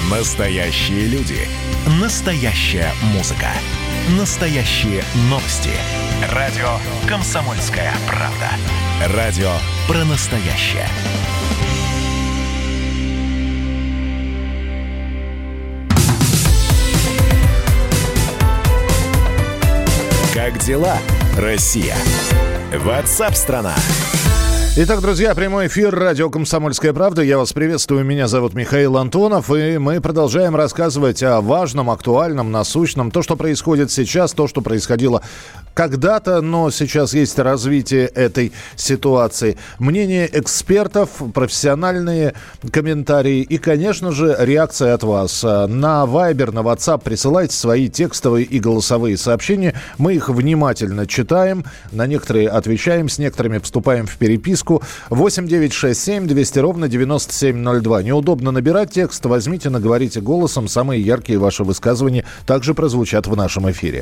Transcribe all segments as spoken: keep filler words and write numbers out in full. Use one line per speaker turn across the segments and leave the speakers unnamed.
Настоящие люди. Настоящая музыка. Настоящие новости. Радио «Комсомольская правда». Радио про настоящее. Как дела, Россия? Ватсап-страна!
Итак, друзья, прямой эфир радио «Комсомольская правда». Я вас приветствую. Меня зовут Михаил Антонов. И мы продолжаем рассказывать о важном, актуальном, насущном. То, что происходит сейчас, то, что происходило когда-то, но сейчас есть развитие этой ситуации. Мнение экспертов, профессиональные комментарии и, конечно же, реакция от вас. На Viber, на WhatsApp присылайте свои текстовые и голосовые сообщения. Мы их внимательно читаем, на некоторые отвечаем, с некоторыми вступаем в переписку. восемь девятьсот шестьдесят семь двести ровно девяносто семь ноль два. Неудобно набирать текст, возьмите, наговорите голосом. Самые яркие ваши высказывания также прозвучат в нашем эфире.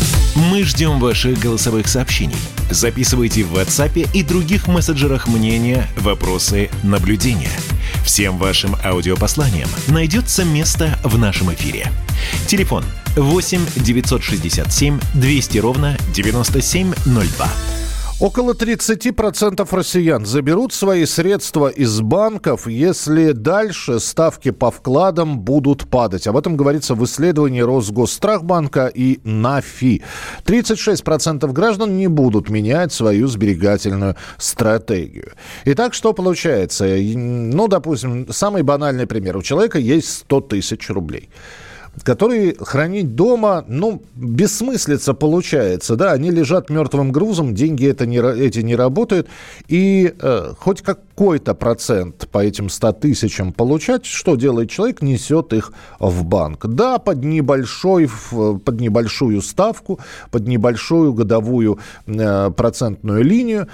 Мы ждем ваших голосовых сообщений. Записывайте в WhatsApp и других мессенджерах мнения, вопросы, наблюдения. Всем вашим аудиопосланиям найдется место в нашем эфире. Телефон восемь девятьсот шестьдесят семь двести ровно девяносто семь ноль два.
Около тридцать процентов россиян заберут свои средства из банков, если дальше ставки по вкладам будут падать. Об этом говорится в исследовании Росгосстрахбанка и НАФИ. тридцать шесть процентов граждан не будут менять свою сберегательную стратегию. Итак, что получается? Ну, допустим, самый банальный пример. У человека есть сто тысяч рублей, которые хранить дома, ну, бессмыслица получается, да, они лежат мертвым грузом, деньги это не, эти не работают, и э, хоть какой-то процент по этим ста тысячам получать, что делает человек? Несет их в банк. Да, под, небольшой, под небольшую ставку, под небольшую годовую э, процентную линию,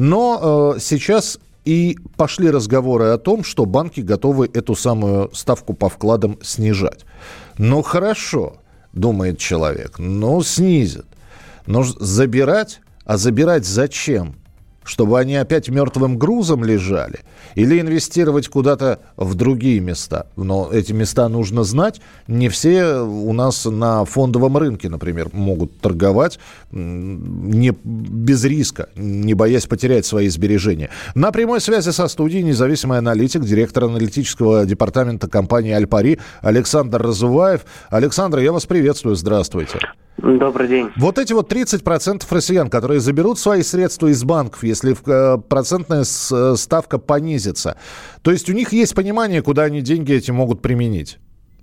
но э, сейчас и пошли разговоры о том, что банки готовы эту самую ставку по вкладам снижать. Ну, хорошо, думает человек, ну, снизят. Но забирать? А забирать зачем? Чтобы они опять мертвым грузом лежали? Или инвестировать куда-то в другие места? Но эти места нужно знать. Не все у нас на фондовом рынке, например, могут торговать не, без риска, не боясь потерять свои сбережения. На прямой связи со студией независимый аналитик, директор аналитического департамента компании «Альпари» Александр Разуваев. Александр, я вас приветствую. Здравствуйте.
Добрый день.
Вот эти вот тридцать процентов россиян, которые заберут свои средства из банков, если процентная ставка понизится, то есть у них есть понимание, куда они деньги эти могут применить?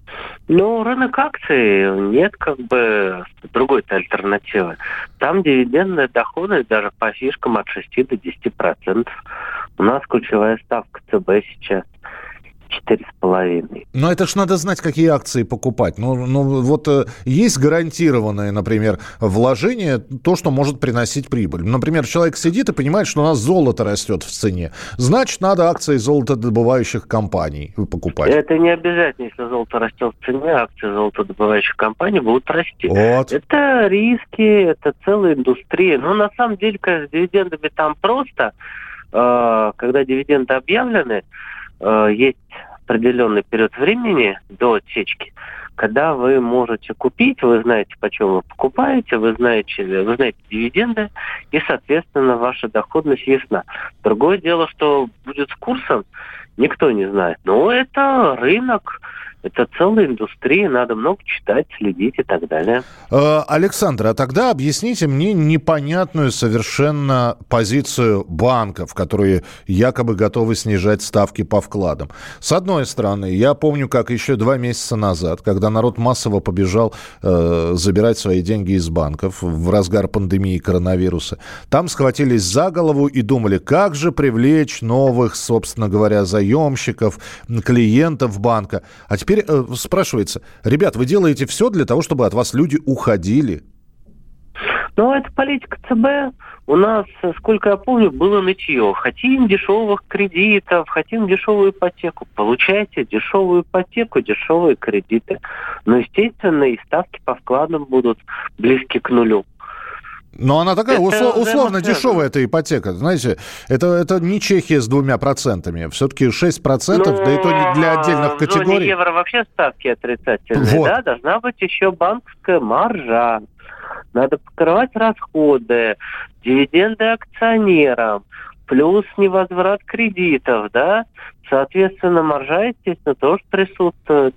Ну, рынок акций, нет как бы другой-то альтернативы. Там дивидендная доходность даже по фишкам от шести до десяти процентов. У нас ключевая ставка ЦБ сейчас четыре с половиной.
Но это ж надо знать, какие акции покупать. Ну, ну вот э, есть гарантированное, например, вложение, то, что может приносить прибыль. Например, человек сидит и понимает, что у нас золото растет в цене. Значит, надо акции золотодобывающих компаний покупать.
Это не обязательно, если золото растет в цене, акции золотодобывающих компаний будут расти.
Вот.
Это риски, это целая индустрия. Но на самом деле, конечно, с дивидендами там просто. Э, когда дивиденды объявлены, есть определенный период времени до отсечки, когда вы можете купить, вы знаете, почем вы покупаете, вы знаете, вы знаете дивиденды, и, соответственно, ваша доходность ясна. Другое дело, что будет с курсом, никто не знает. Но это рынок, это целая индустрия, надо много читать, следить и так далее.
Александр, а тогда объясните мне непонятную совершенно позицию банков, которые якобы готовы снижать ставки по вкладам. С одной стороны, я помню, как еще два месяца назад, когда народ массово побежал э, забирать свои деньги из банков в разгар пандемии коронавируса, там схватились за голову и думали, как же привлечь новых, собственно говоря, заемщиков, клиентов банка. А теперь спрашивается, ребят, вы делаете все для того, чтобы от вас люди уходили?
Ну, это политика ЦБ. У нас, сколько я помню, было нытье. Хотим дешевых кредитов, хотим дешевую ипотеку. Получайте дешевую ипотеку, дешевые кредиты. Но, естественно, и ставки по вкладам будут близки к нулю.
Но она такая
Это
услов, условно
взаимосвязано.
дешевая эта ипотека. Знаете, это, это не Чехия с двумя процентами. Все-таки шесть процентов,
Ну,
да и то не для отдельных
в зоне
категорий.
евро вообще ставки отрицательные,
Вот.
да? Должна быть еще банковская маржа. Надо покрывать расходы, дивиденды акционерам, плюс невозврат кредитов, да? Соответственно, маржа, естественно, тоже присутствует.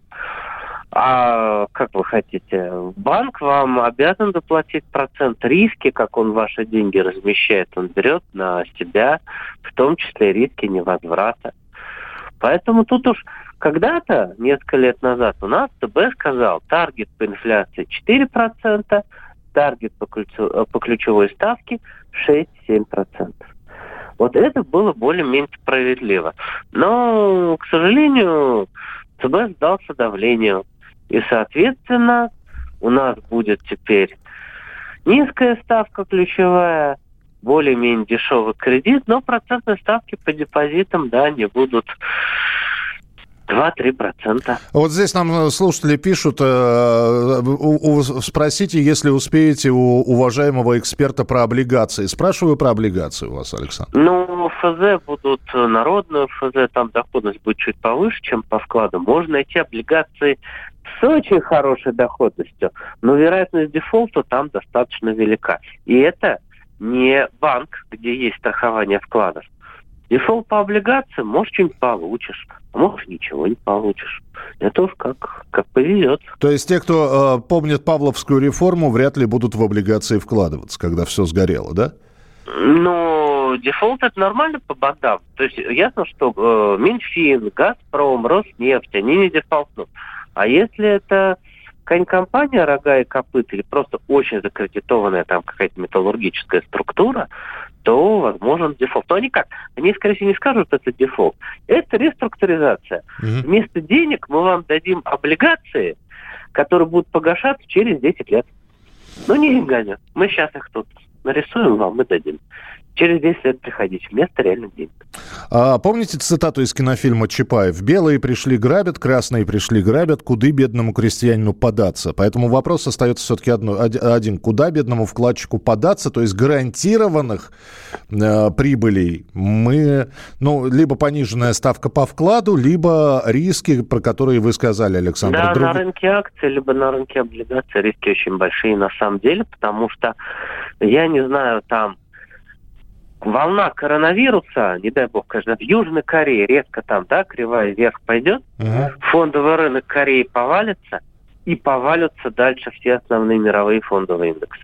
А как вы хотите? Банк вам обязан доплатить процент риски, как он ваши деньги размещает, он берет на себя, в том числе риски невозврата. Поэтому тут уж когда-то, несколько лет назад, у нас ЦБ сказал, таргет по инфляции четыре процента, таргет по, ключу, по ключевой ставке шесть-семь процентов. Вот это было более-менее справедливо. Но, к сожалению, ЦБ сдался давлению. И, соответственно, у нас будет теперь низкая ставка ключевая, более-менее дешевый кредит, но процентные ставки по депозитам, да, не будут два-три процента.
Вот здесь нам слушатели пишут, э, у, у, спросите, если успеете, у уважаемого эксперта про облигации. Спрашиваю про облигации у вас, Александр.
Ну, ФЗ будут народные ФЗ, там доходность будет чуть повыше, чем по вкладу. Можно найти облигации с очень хорошей доходностью, но вероятность дефолта там достаточно велика. И это не банк, где есть страхование вкладов. Дефолт по облигациям, может, что-нибудь получишь, а может, ничего не получишь. Это уж как, как повезет.
То есть те, кто э, помнит Павловскую реформу, вряд ли будут в облигации вкладываться, когда все сгорело, да?
Ну, дефолт это нормально по бандам. То есть ясно, что э, Минфин, Газпром, Роснефть, они не дефолтнут. А если это какая-нибудь компания рога и копыт или просто очень закредитованная там какая-то металлургическая структура, то возможен дефолт. Но они как? Они, скорее всего, не скажут, что это дефолт. Это реструктуризация. Mm-hmm. Вместо денег мы вам дадим облигации, которые будут погашаться через десять лет. Ну, не деньгами. Мы сейчас их тут нарисуем вам и дадим. Через десять лет приходите. Вместо реальных денег.
А помните цитату из кинофильма Чапаев? «Белые пришли грабят, красные пришли грабят, куды бедному крестьянину податься?» Поэтому вопрос остается все-таки одно, один. Куда бедному вкладчику податься? То есть гарантированных э, прибылей мы... Ну, либо пониженная ставка по вкладу, либо риски, про которые вы сказали, Александр.
Да,
Друг...
на рынке акций, либо на рынке облигаций риски очень большие на самом деле, потому что, я не знаю, там волна коронавируса, не дай бог, конечно, в Южной Корее резко там, да, кривая вверх пойдет, uh-huh. фондовый рынок Кореи повалится, и повалятся дальше все основные мировые фондовые индексы.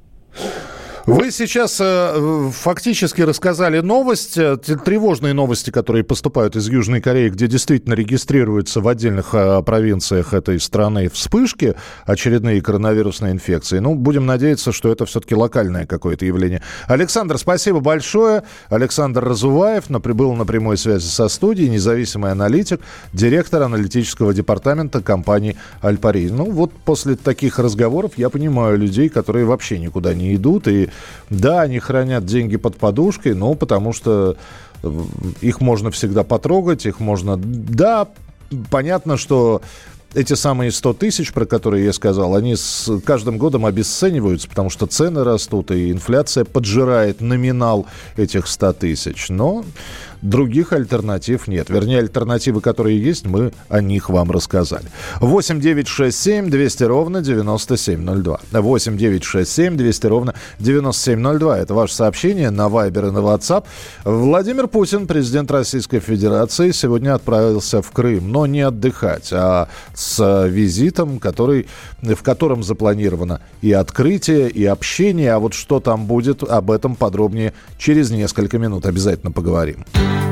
Вы сейчас э, фактически рассказали новость, э, тревожные новости, которые поступают из Южной Кореи, где действительно регистрируются в отдельных э, провинциях этой страны вспышки, очередные коронавирусные инфекции. Ну, будем надеяться, что это все-таки локальное какое-то явление. Александр, спасибо большое. Александр Разуваев прибыл на прямой связи со студией, независимый аналитик, директор аналитического департамента компании «Альпари». Ну, вот после таких разговоров я понимаю людей, которые вообще никуда не идут и да, они хранят деньги под подушкой, но потому что их можно всегда потрогать, их можно... Да, понятно, что эти самые сто тысяч, про которые я сказал, они с каждым годом обесцениваются, потому что цены растут, и инфляция поджирает номинал этих ста тысяч. Но других альтернатив нет. Вернее, альтернативы, которые есть, мы о них вам рассказали. восемь девятьсот шестьдесят семь двести ровно девяносто семь ноль два. восемь девятьсот шестьдесят семь двести ровно девяносто семь ноль два. Это ваше сообщение на Вайбер и на WhatsApp. Владимир Путин, президент Российской Федерации, сегодня отправился в Крым, но не отдыхать, а с визитом, который, в котором запланировано и открытие, и общение. А вот что там будет, об этом подробнее через несколько минут. Обязательно поговорим.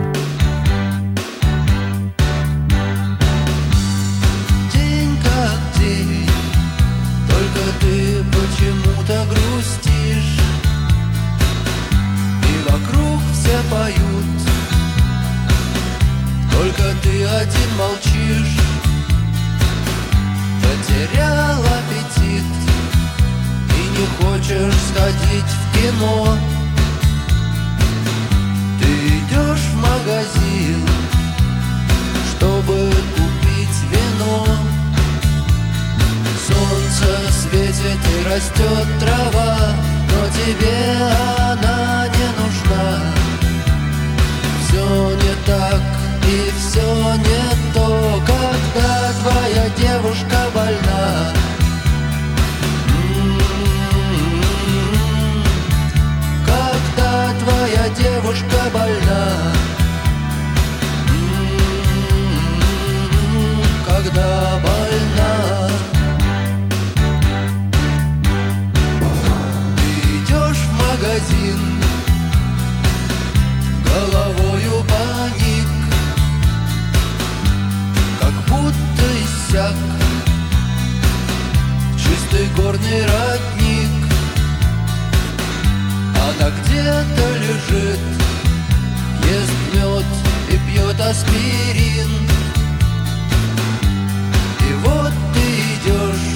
День как день, только ты почему-то грустишь, и вокруг все поют, только ты один молчишь. Потерял аппетит и не хочешь сходить в кино. Ты идешь в магазин, чтобы купить вино. Солнце светит и растет трава, но тебе она не нужна. Все не так и все не то, когда твоя девушка больна. М-м-м. Когда твоя девушка больна. М-м-м. Когда больна. Магазин, головою паник, как будто иссяк чистый горный родник. Она где-то лежит, ест мед и пьет аспирин. И вот ты идешь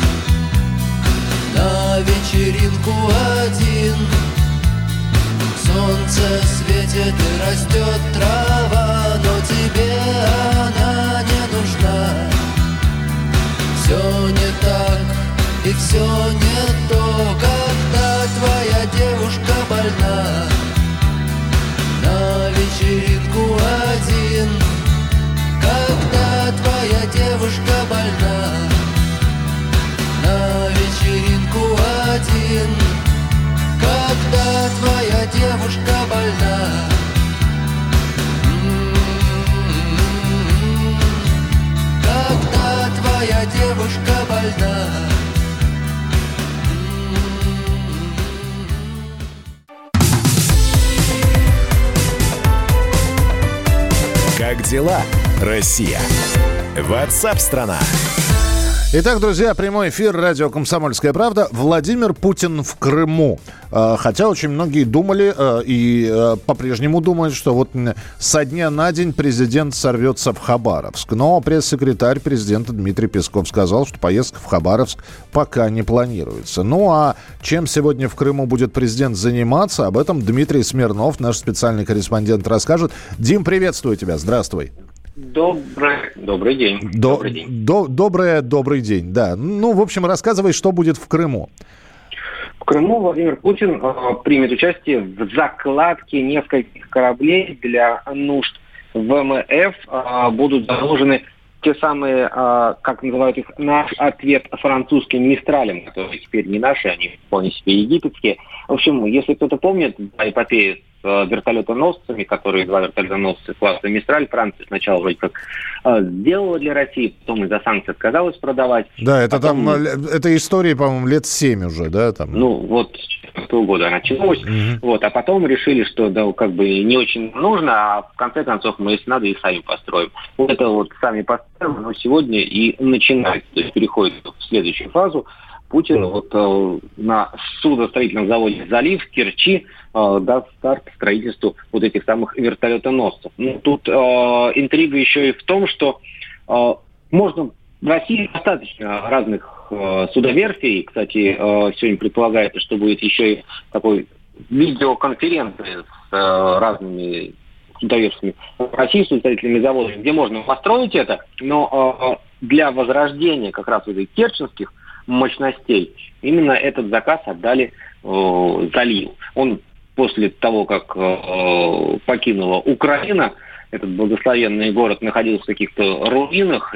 на вечеринку один. Солнце светит и растет трава, но тебе она не нужна. Все не так и все не то, когда твоя девушка больна. На вечеринку один, когда твоя девушка больна. На вечеринку один, когда твоя девушка больна. М-м-м. Когда твоя девушка больна.
Как дела, Россия? WhatsApp-страна.
Итак, друзья, прямой эфир радио «Комсомольская правда». Владимир Путин в Крыму. Хотя очень многие думали и по-прежнему думают, что вот со дня на день президент сорвется в Хабаровск. Но пресс-секретарь президента Дмитрий Песков сказал, что поездка в Хабаровск пока не планируется. Ну а чем сегодня в Крыму будет президент заниматься, об этом Дмитрий Смирнов, наш специальный корреспондент, расскажет. Дим, приветствую тебя. Здравствуй.
Добрый, добрый день.
До,
добрый день.
До, доброе, добрый день, да. Ну, в общем, рассказывай, что будет в Крыму.
В Крыму Владимир Путин э, примет участие в закладке нескольких кораблей для нужд ВМФ. Э, будут заложены те самые, э, как называют их, наш ответ французским «Мистралям», которые теперь не наши, они вполне себе египетские. В общем, если кто-то помнит эпопею с вертолетоносцами, которые два вертолетоносца класса «Мистраль», Франция сначала вроде как э, сделала для России, потом из-за санкций отказалась продавать.
Да, это
потом,
там, это история, по-моему, лет семь уже, да? Там.
Ну, вот с того года началось. Mm-hmm. Вот, а потом решили, что да, как бы не очень нужно, а в конце концов мы, если надо, и сами построим. Вот это вот сами построим, но сегодня и начинается, то есть переходит в следующую фазу. Путин вот э, на судостроительном заводе «Залив» в Керчи э, даст старт строительству вот этих самых вертолетоносцев. Ну, тут э, интрига еще и в том, что э, можно в России достаточно разных э, судоверфей. Кстати, э, сегодня предполагается, что будет еще и такой видеоконференция с э, разными судоверфями в России, судостроительными заводами, где можно построить это, но э, для возрождения как раз вот этих керченских мощностей именно этот заказ отдали э, Заливу. Он после того, как э, покинула Украина, этот благословенный город находился в каких-то руинах,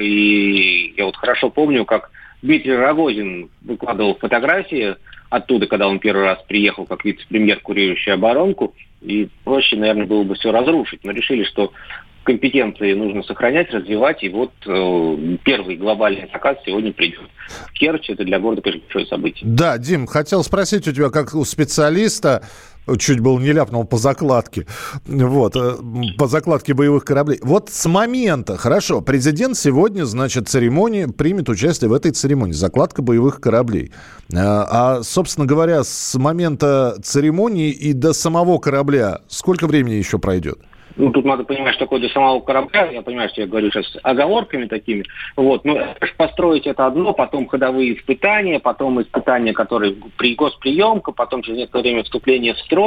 и я вот хорошо помню, как Дмитрий Рогозин выкладывал фотографии оттуда, когда он первый раз приехал как вице-премьер, курирующий оборонку, и проще, наверное, было бы все разрушить, но решили, что компетенции нужно сохранять, развивать, и вот э, первый глобальный заказ сегодня придет в Керчь. Это для города, конечно, большое событие.
Да, Дим, хотел спросить у тебя, как у специалиста, чуть было не ляпнул по закладке, вот, по закладке боевых кораблей. Вот с момента, хорошо, президент сегодня, значит, церемонии, примет участие в этой церемонии, закладка боевых кораблей. А, собственно говоря, с момента церемонии и до самого корабля сколько времени еще пройдет?
Ну, тут надо понимать, что такое до самого корабля. Я понимаю, что я говорю сейчас оговорками такими. Вот. Но построить это одно, потом ходовые испытания, потом испытания, которые при госприемка, потом через некоторое время вступление в строй.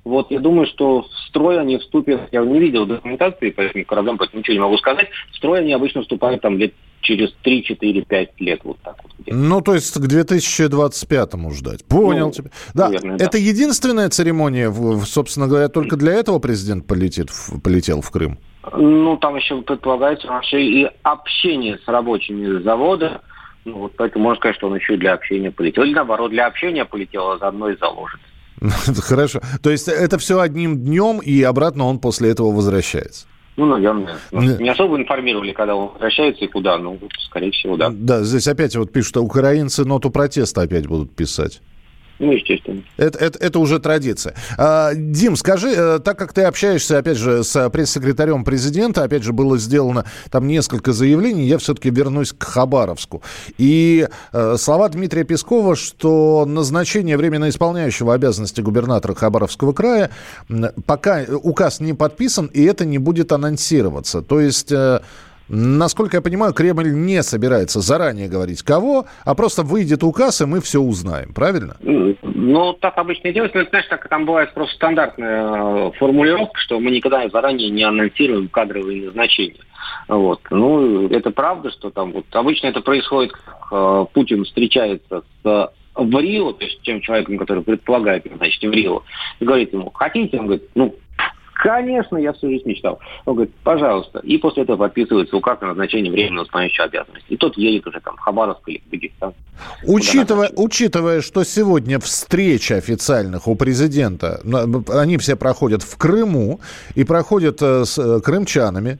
Вот я думаю, что в строй они вступят, я не видел документации по этим кораблям, поэтому ничего не могу сказать. В строй они обычно вступают там лет через три, четыре, пять лет, вот так вот. Где-то.
Ну, то есть к две тысячи двадцать пятому ждать. Понял
ну,
тебя. Да,
наверное,
это
да.
единственная церемония, собственно говоря, только для этого президент полетит, полетел в Крым?
Ну, там еще предполагается вообще и общение с рабочими завода. Ну, вот поэтому можно сказать, что он еще и для общения полетел. Или наоборот, для общения полетел, а заодно и заложит.
Хорошо. То есть это все одним днем, и обратно он после этого возвращается?
Ну, наверное. Не особо информировали, когда он возвращается и куда. Ну, скорее всего, да.
Да, здесь опять вот пишут, что украинцы ноту протеста опять будут писать.
Ну, естественно.
Это, это, это уже традиция. А, Дим, скажи, так как ты общаешься, опять же, с пресс-секретарем президента, опять же, было сделано там несколько заявлений, я все-таки вернусь к Хабаровску. И э, слова Дмитрия Пескова, что назначение временно исполняющего обязанности губернатора Хабаровского края, пока указ не подписан, и это не будет анонсироваться. То есть... Э, Насколько я понимаю, Кремль не собирается заранее говорить кого, а просто выйдет указ, и мы все узнаем, правильно?
Ну, так обычно и делается. Но, знаешь, так там бывает просто стандартная формулировка, что мы никогда заранее не анонсируем кадровые назначения. Вот. Ну, это правда, что там вот обычно это происходит, как э, Путин встречается с в Рио, то есть тем человеком, который предполагает, значит, в Рио, и говорит ему, хотите? Он говорит, ну, конечно, я всю жизнь мечтал. Он говорит, пожалуйста. И после этого подписывается указ о назначении временного исполняющего обязанности. И тот едет уже там в Хабаровск или в Дагестан.
Учитывая, учитывая, что сегодня встреча официальных у президента, они все проходят в Крыму и проходят с крымчанами,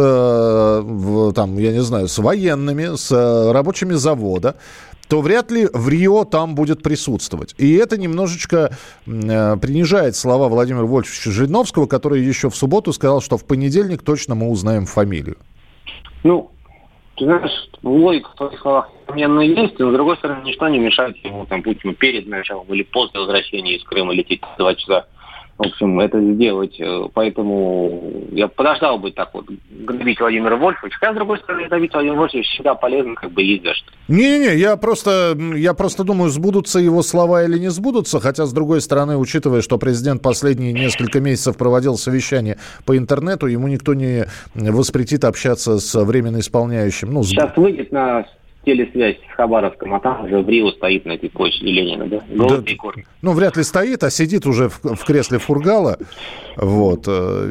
с, там, я не знаю, с военными, с рабочими завода, то вряд ли в Рио там будет присутствовать. И это немножечко э, принижает слова Владимира Вольфовича Жириновского, который еще в субботу сказал, что в понедельник точно мы узнаем фамилию.
Ну, ты знаешь, логика в твоих словах несомненно есть, но, с другой стороны, ничто не мешает ему, там, Путину перед началом или после возвращения из Крыма лететь два часа. В общем, это сделать. Поэтому я подождал бы так вот гнобить Владимира Вольфовича. Хотя, с другой стороны, гнобить Владимира Вольфовича всегда полезно, как бы есть за что.
Не-не-не, я просто, я просто думаю, сбудутся его слова или не сбудутся. Хотя, с другой стороны, учитывая, что президент последние несколько месяцев проводил совещания по интернету, ему никто не воспретит общаться с временно исполняющим. Ну,
Сейчас выйдет на телесвязь с Хабаровском, а там уже в Рио стоит на этой площади Ленина, да?
Да, ну, вряд ли стоит, а сидит уже в, в кресле фургала, вот,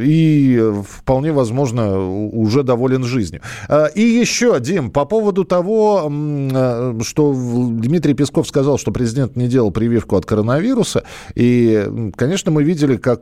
и вполне возможно уже доволен жизнью. И еще, Дим, по поводу того, что Дмитрий Песков сказал, что президент не делал прививку от коронавируса, и, конечно, мы видели, как,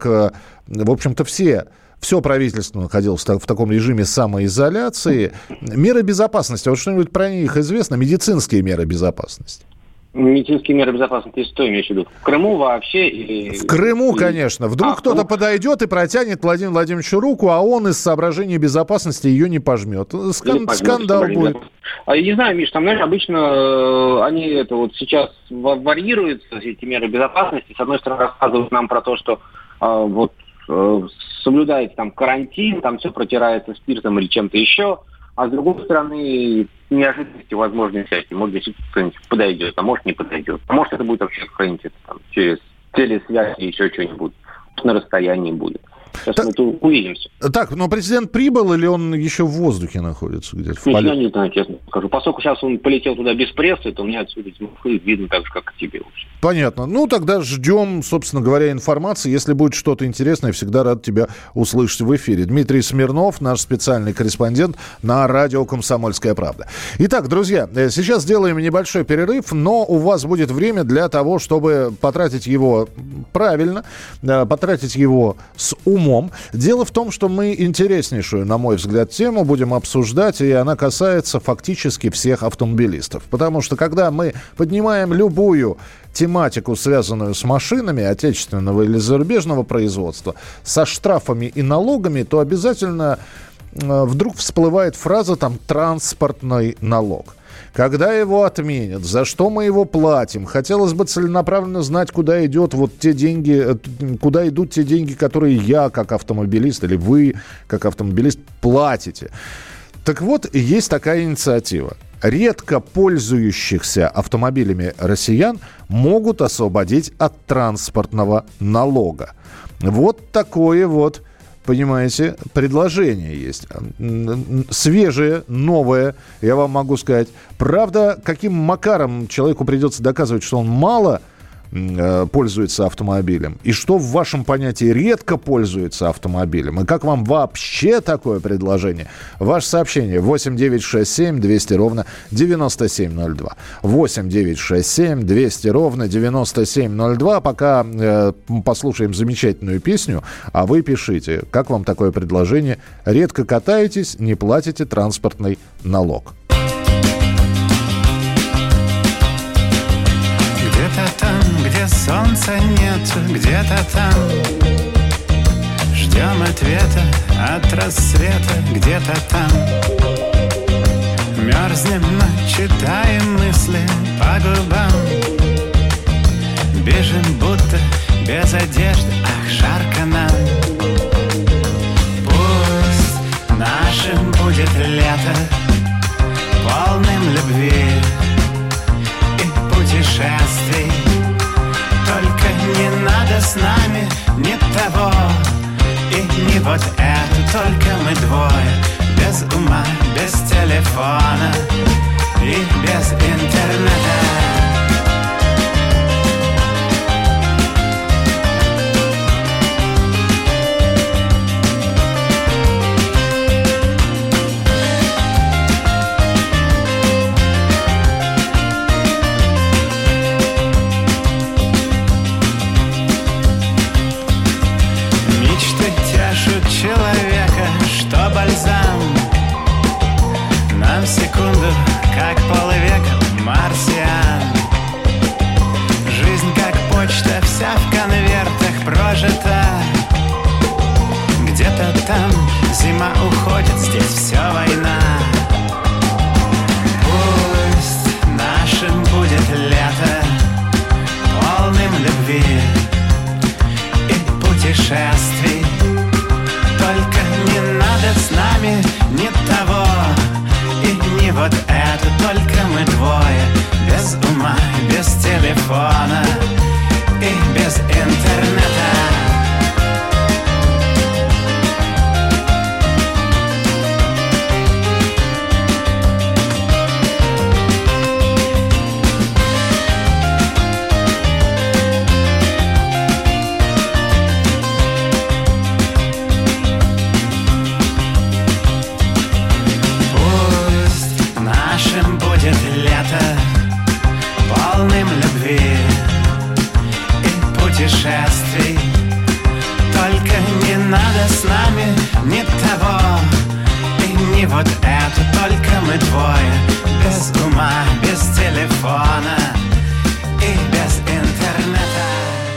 в общем-то, все... Все правительство находилось в, в таком режиме самоизоляции. Меры безопасности, вот что-нибудь про них известно? Медицинские меры безопасности.
Медицинские меры безопасности, что имеешь в виду? В Крыму вообще? Или...
В Крыму, конечно. Вдруг а, кто-то ну... подойдет и протянет Владимиру Владимировичу руку, а он из соображений безопасности ее не пожмет. Скан...
пожмет
Скандал будет.
А я не знаю, Миш, там, знаешь, обычно э, они это вот сейчас варьируются, эти меры безопасности. С одной стороны, рассказывают нам про то, что э, вот соблюдается там карантин, там все протирается спиртом или чем-то еще, а с другой стороны неожиданности возможны всякие. Может, действительно кто-нибудь подойдет, а может, не подойдет. А может, это будет вообще какая-нибудь там, через телесвязь или еще что-нибудь. На расстоянии будет. Сейчас так, мы тут увидимся.
Так, но президент прибыл или он еще в воздухе находится где-то? В
Нет, я не знаю, честно скажу. Поскольку сейчас он полетел туда без прессы, то мне отсюда видно так же, как и тебе. Вообще.
Понятно. Ну, тогда ждем, собственно говоря, информации. Если будет что-то интересное, всегда рад тебя услышать в эфире. Дмитрий Смирнов, наш специальный корреспондент на радио «Комсомольская правда». Итак, друзья, сейчас сделаем небольшой перерыв, но у вас будет время для того, чтобы потратить его правильно, потратить его с умом. Дело в том, что мы интереснейшую, на мой взгляд, тему будем обсуждать, и она касается фактически всех автомобилистов. Потому что когда мы поднимаем любую тематику, связанную с машинами отечественного или зарубежного производства, со штрафами и налогами, то обязательно э, вдруг всплывает фраза там «транспортный налог». Когда его отменят? За что мы его платим? Хотелось бы целенаправленно знать, куда идет вот те деньги, куда идут те деньги, которые я, как автомобилист, или вы, как автомобилист, платите. Так вот, есть такая инициатива. Редко пользующихся автомобилями россиян могут освободить от транспортного налога. Вот такое вот, понимаете, предложение есть. Свежее, новое, я вам могу сказать. Правда, каким макаром человеку придется доказывать, что он мало пользуется автомобилем, и что в вашем понятии редко пользуется автомобилем, и как вам вообще такое предложение? Ваше сообщение восемь девятьсот шестьдесят семь двести ровно девяносто семь ноль два. восемь девятьсот шестьдесят семь двести ровно девяносто семь ноль два. Пока э, послушаем замечательную песню, а вы пишите, как вам такое предложение? Редко катаетесь, не платите транспортный налог.
Где-то там, где солнца нет, где-то там ждем ответа от рассвета, где-то там мерзнем, но читаем мысли по губам. Бежим будто без одежды, ах, жарко нам. Пусть нашим будет лето, полным любви и путешествий. Только не надо с нами ни того и не вот это. Только мы двое, без ума, без телефона и без интернета. Человека, что бальзам нам секунду, как полвека марсиан. Жизнь как почта, вся в конвертах прожита. Где-то там зима уходит, здесь все война. Пусть нашим будет лето, полным любви и путешествий. Только не надо с нами ни того и не вот это. Только мы двое, без ума, без телефона и без интернета. Полным любви и путешествий. Только не надо с нами ни того и не вот это. Только мы двое, без ума, без телефона и без интернета.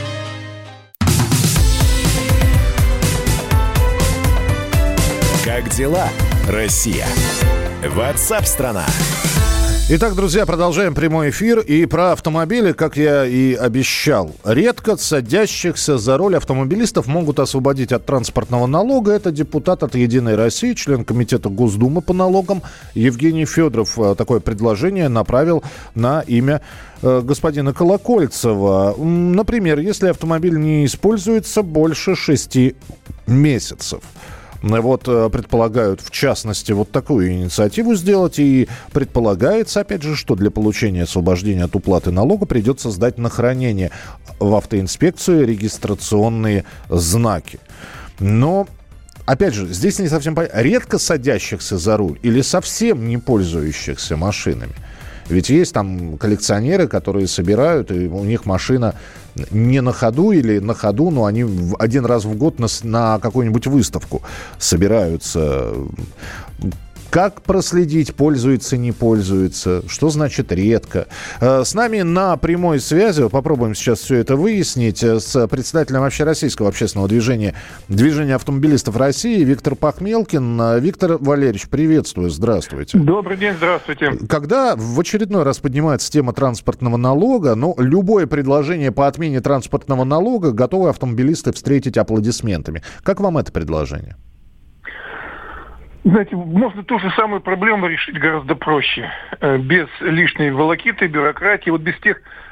Как дела, Россия? WhatsApp-страна.
Итак, друзья, продолжаем прямой эфир. И про автомобили, как я и обещал. Редко садящихся за руль автомобилистов могут освободить от транспортного налога. Это депутат от «Единой России», член комитета Госдумы по налогам Евгений Федоров такое предложение направил на имя господина Колокольцева. Например, если автомобиль не используется больше шести месяцев. Вот предполагают, в частности, вот такую инициативу сделать. И предполагается, опять же, что для получения освобождения от уплаты налога придется сдать на хранение в автоинспекцию регистрационные знаки. Но, опять же, здесь не совсем понятно, редко садящихся за руль или совсем не пользующихся машинами. Ведь есть там коллекционеры, которые собирают, и у них машина не на ходу или на ходу, но они один раз в год на, на какую-нибудь выставку собираются. Как проследить, пользуется, не пользуется, что значит редко. С нами на прямой связи, попробуем сейчас все это выяснить, с председателем общероссийского общественного движения, движения автомобилистов России Виктор Пахмелкин. Виктор Валерьевич, приветствую, здравствуйте.
Добрый день, здравствуйте.
Когда в очередной раз поднимается тема транспортного налога, ну, любое предложение по отмене транспортного налога готовы автомобилисты встретить аплодисментами. Как вам это предложение?
Знаете, можно ту же самую проблему решить гораздо проще. Без лишней волокиты, бюрократии, вот без тех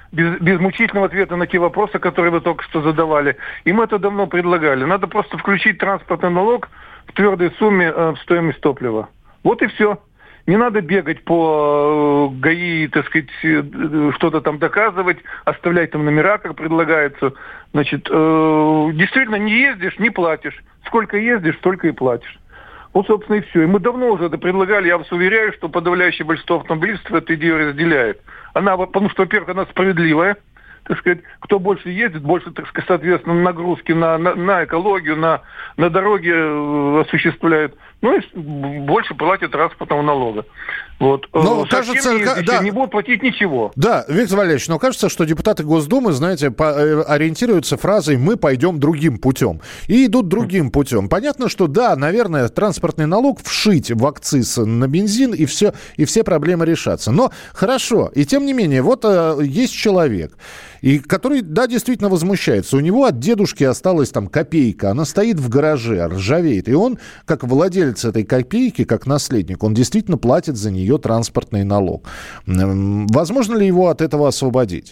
без, без мучительного ответа на те вопросы, которые вы только что задавали. И мы это давно предлагали. Надо просто включить транспортный налог в твердой сумме э, в стоимость топлива. Вот и все. Не надо бегать по ГАИ, так сказать, что-то там доказывать, оставлять там номера, как предлагается. Значит, э, действительно, не ездишь, не платишь. Сколько ездишь, столько и платишь. Вот, собственно, и все. И мы давно уже это предлагали. Я вас уверяю, что подавляющее большинство автомобилистов эту идею разделяет. Она, потому что, во-первых, она справедливая. Так сказать, кто больше ездит, больше, так сказать, соответственно, нагрузки на, на, на экологию, на, на дороге э, осуществляют. Ну и больше платят транспортного налога. Вот.
Но,
э,
кажется,
не, ездящие
да.
не будут платить ничего.
Да, Виктор Валерьевич, но кажется, что депутаты Госдумы, знаете, по, э, ориентируются фразой «мы пойдем другим путем». И идут другим путем. Понятно, что да, наверное, транспортный налог вшить в акциз на бензин, и все, и все проблемы решатся. Но хорошо, и тем не менее, вот э, есть человек, и который, да, действительно возмущается. У него от дедушки осталась там копейка, она стоит в гараже, ржавеет. И он, как владелец этой копейки, как наследник, он действительно платит за нее транспортный налог. Возможно ли его от этого освободить?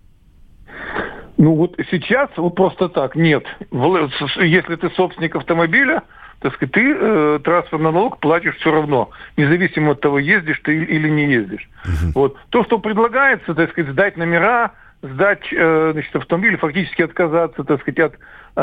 Ну вот сейчас вот просто так нет. Если ты собственник автомобиля, так сказать, ты э, транспортный налог платишь все равно, независимо от того, ездишь ты или не ездишь. Uh-huh. Вот. То, что предлагается, так сказать, сдать номера, сдать э, значит, автомобиль, фактически отказаться, так сказать, от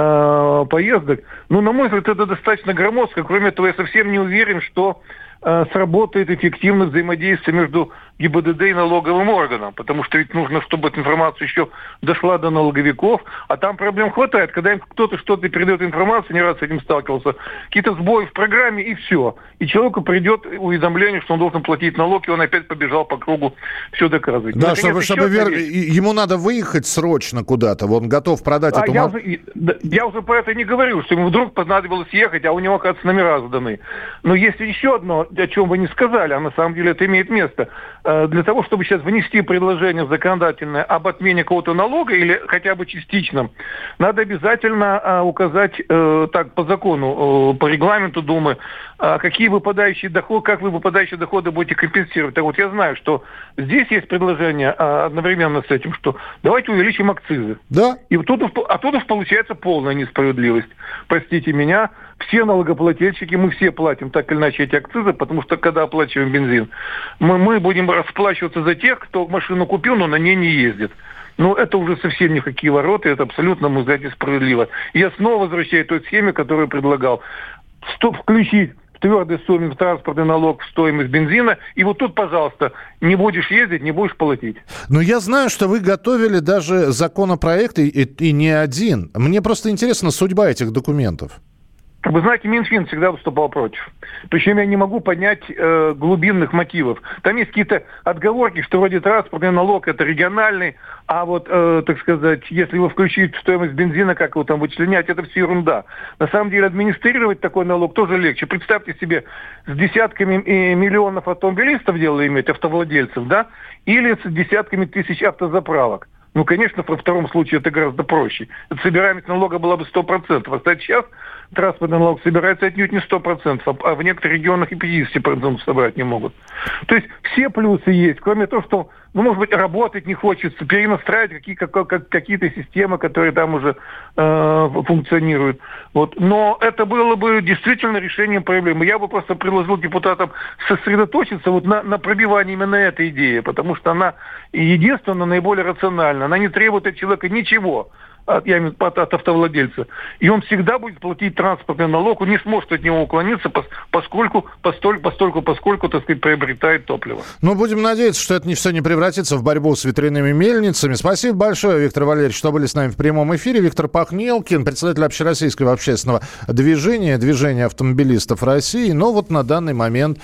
э, поездок. Ну, на мой взгляд, это достаточно громоздко. Кроме того, я совсем не уверен, что э, сработает эффективное взаимодействие между ГИБДД и налоговым органом. Потому что ведь нужно, чтобы эта информация еще дошла до налоговиков. А там проблем хватает. Когда им кто-то что-то передает информацию, не раз с этим сталкивался, какие-то сбои в программе и все. И человеку придет уведомление, что он должен платить налог, и он опять побежал по кругу все доказывать.
Да, чтобы, чтобы вер... ему надо выехать срочно куда-то, он готов продать
а
эту...
Я уже, я уже про это не говорю, что ему вдруг понадобилось ехать, а у него, оказывается, номера сданы. Но есть еще одно, о чем вы не сказали, а на самом деле это имеет место. Для того, чтобы сейчас внести предложение законодательное об отмене какого-то налога или хотя бы частичном, надо обязательно указать так по закону, по регламенту Думы, какие выпадающие доходы, как вы выпадающие доходы будете компенсировать. Так вот, я знаю, что здесь есть предложение одновременно с этим, что давайте увеличим акцизы.
Да.
И тут, а тут получается полная несправедливость. Простите меня, все налогоплательщики, мы все платим так или иначе эти акцизы, потому что когда оплачиваем бензин, мы, мы будем расплачиваться за тех, кто машину купил, но на ней не ездит. Ну, это уже совсем никакие ворота, это абсолютно, мы знаете, несправедливо. Я снова возвращаюсь к той схеме, которую я предлагал. Стоп, включить в твердой сумме в транспортный налог в стоимость бензина, и вот тут, пожалуйста, не будешь ездить, не будешь платить.
Но я знаю, что вы готовили даже законопроект, и, и, и не один. Мне просто интересна судьба этих документов.
Вы знаете, Минфин всегда выступал против. Причем я не могу понять э, глубинных мотивов. Там есть какие-то отговорки, что вроде транспортный налог это региональный, а вот, э, так сказать, если его включить в стоимость бензина, как его там вычленять, это все ерунда. На самом деле администрировать такой налог тоже легче. Представьте себе, с десятками миллионов автомобилистов дело иметь, автовладельцев, да, или с десятками тысяч автозаправок. Ну, конечно, во втором случае это гораздо проще. Собираемость налога была бы сто процентов. А кстати, сейчас транспортный налог собирается отнюдь не сто процентов, а в некоторых регионах и пятьдесят процентов собрать не могут. То есть все плюсы есть, кроме того, что, ну, может быть, работать не хочется, перенастраивать какие, как, как, какие-то системы, которые там уже э, функционируют. Вот. Но это было бы действительно решением проблемы. Я бы просто предложил депутатам сосредоточиться вот на, на пробивании именно этой идеи, потому что она единственная, наиболее рациональна. Она не требует от человека ничего, от, я имею в виду от, от автовладельца. И он всегда будет платить транспортный налог, он не сможет от него уклониться, поскольку, постольку, постольку, поскольку, так сказать, приобретает топливо.
Ну, будем надеяться, что это не все не превратится в борьбу с ветряными мельницами. Спасибо большое, Виктор Валерьевич, что были с нами в прямом эфире. Виктор Пахнелкин, председатель Общероссийского общественного движения, движения автомобилистов России. Но вот на данный момент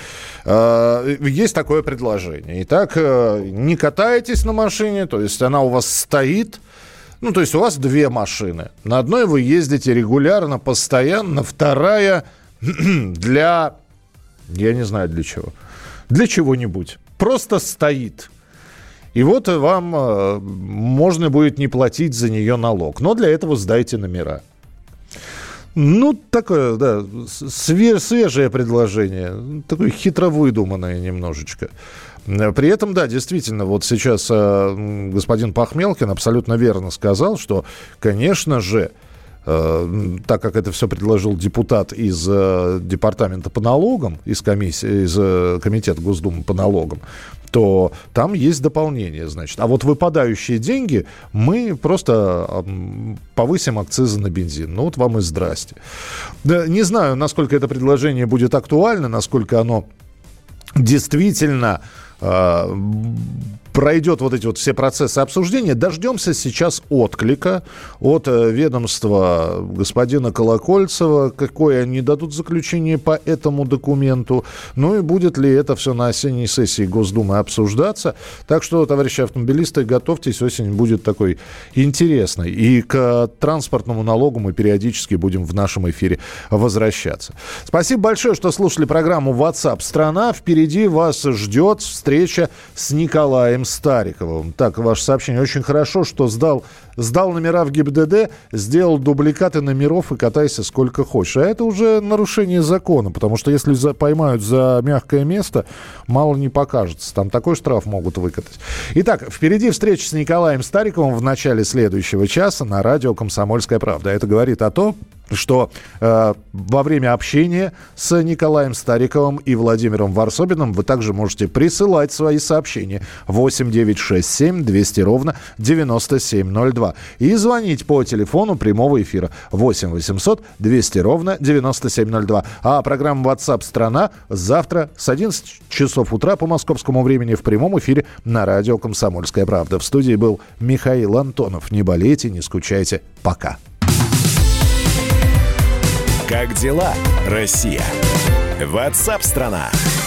э, есть такое предложение. Итак, э, не катаетесь на машине, то есть она у вас стоит. Ну, то есть у вас две машины. На одной вы ездите регулярно, постоянно, вторая для... Я не знаю для чего. Для чего-нибудь. Просто стоит. И вот вам э, можно будет не платить за нее налог. Но для этого сдайте номера. Ну, такое, да, свеж, свежее предложение. Такое хитро выдуманное немножечко. При этом, да, действительно, вот сейчас э, господин Пахмелкин абсолютно верно сказал, что, конечно же, э, так как это все предложил депутат из э, департамента по налогам, из, комиссии, из э, комитета Госдумы по налогам, то там есть дополнение, значит. А вот выпадающие деньги мы просто э, повысим акцизы на бензин. Ну вот вам и здрасте. Да, не знаю, насколько это предложение будет актуально, насколько оно действительно пройдет вот эти вот все процессы обсуждения. Дождемся сейчас отклика от ведомства господина Колокольцева, какое они дадут заключение по этому документу, ну и будет ли это все на осенней сессии Госдумы обсуждаться. Так что, товарищи автомобилисты, готовьтесь, осень будет такой интересной. И к транспортному налогу мы периодически будем в нашем эфире возвращаться. Спасибо большое, что слушали программу WhatsApp страна. Впереди вас ждет встреча с Николаем Стариковым. Так, ваше сообщение. Очень хорошо, что сдал, сдал номера в ГИБДД, сделал дубликаты номеров и катайся сколько хочешь. А это уже нарушение закона, потому что если за, поймают за мягкое место, мало не покажется. Там такой штраф могут выкатать. Итак, впереди встреча с Николаем Стариковым в начале следующего часа на радио «Комсомольская правда». Это говорит о том, что э, во время общения с Николаем Стариковым и Владимиром Варсобиным вы также можете присылать свои сообщения восемь девятьсот шестьдесят семь двести ровно девяносто семь ноль два и звонить по телефону прямого эфира восемь восемьсот двести ровно девяносто семь ноль два. А программа WhatsApp страна завтра с одиннадцати часов утра по московскому времени в прямом эфире на радио «Комсомольская правда». В студии был Михаил Антонов. Не болейте, не скучайте. Пока.
Как дела, Россия? WhatsApp страна.